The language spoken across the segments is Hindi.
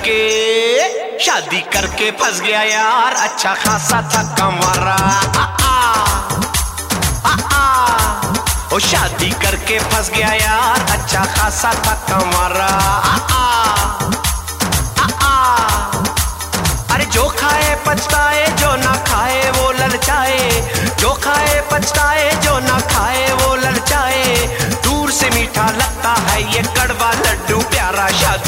शादी करके फंस गया यार, अच्छा खासा था कमारा। ओ शादी करके फंस गया यार, अच्छा खासा था कमारा। अरे जो खाए पछताए, जो ना खाए वो ललचाए। जो खाए पछताए, जो ना खाए वो ललचाए। दूर से मीठा लगता है ये कड़वा लड्डू प्यारा।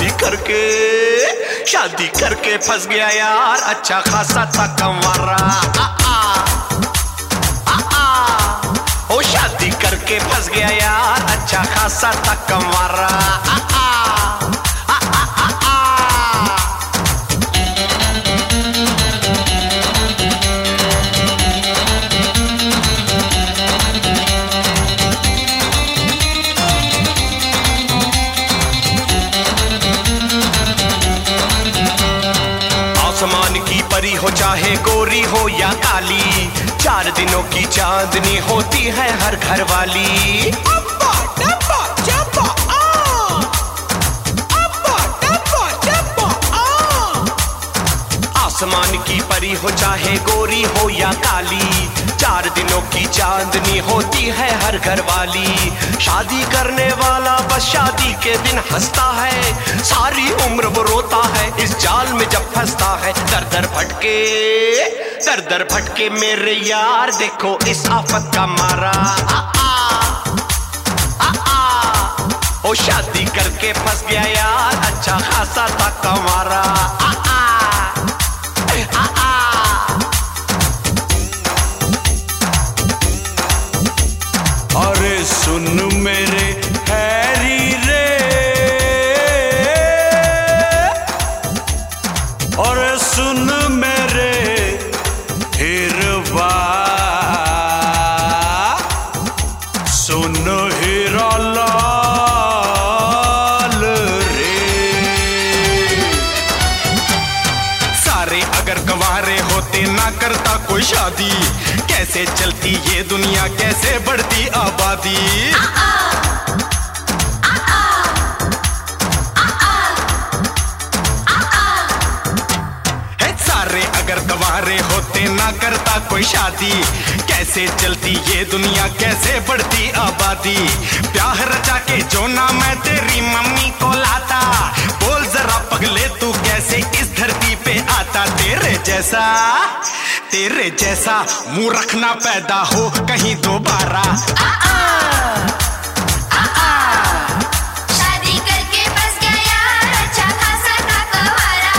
शादी करके फंस गया यार, अच्छा खासा था कमारा। ओ शादी करके फंस गया यार, अच्छा खासा था कमारा। आसमान की परी हो चाहे गोरी हो या काली, 4 दिनों की चांदनी होती है हर घर वाली। अब्बा डब्बा जब्बा आ, अब्बा डब्बा जब्बा आ। आसमान की परी हो चाहे गोरी हो या काली, 4 दिनों की चांदनी होती है हर घर वाली। शादी करने वाला बस शादी के दिन हंसता है, सारी उम्र वो रोता है इस जाल में जब फंसता है। दर दर भटके मेरे यार, देखो इस आफत का मारा। ओ शादी करके फंस गया यार, अच्छा खासा था कमारा। अरे सुन मेरे हैरी रे, अरे सुन मेरे हिरवा, सुन हीरा लाल रे। सारे अगर गंवारे होते ना करता कोई शादी, कैसे चलती ये दुनिया, कैसे बढ़ती आबादी। सारे अगर गंवारे होते ना करता कोई शादी, कैसे चलती ये दुनिया, कैसे बढ़ती आबादी। प्यार रचा के जो ना मैं तेरी मम्मी को लाता, बोल जरा पगले तू कैसे इस धरती पे आता। तेरे जैसा मुंह रखना पैदा हो कहीं दोबारा। शादी करके फंस गया यार, अच्छा खासा था कवारा।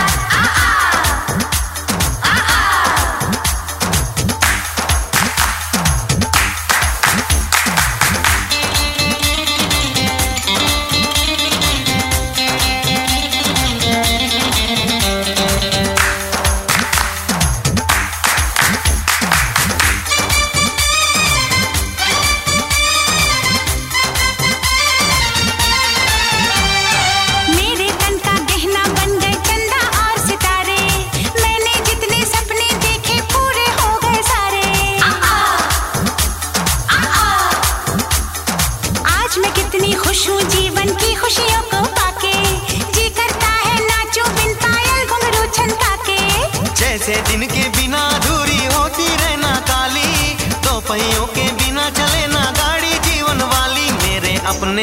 जीवन की खुशियों को पाके, जी करता है नाचो बिन पायल घुंघरू छनका के। जैसे दिन के बिना अधूरी होती रहना काली, 2 पहियों के बिना चले ना गाड़ी जीवन वाली। मेरे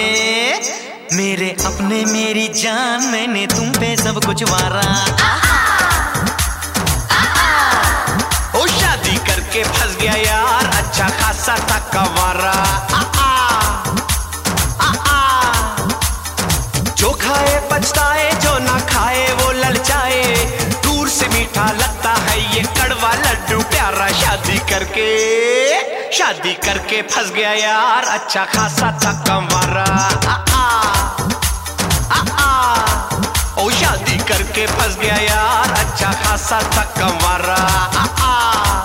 अपने मेरी जान, मैंने तुम पे सब कुछ वारा। ओ शादी करके फंस गया यार, अच्छा खासा था कमारा। जो खाए पछताए, जो ना खाए वो ललचाए। दूर से मीठा लगता है ये कड़वा लड्डू प्यारा। शादी करके फंस गया यार, अच्छा खासा था कमारा। ओ शादी करके फंस गया यार, अच्छा खासा था कमारा।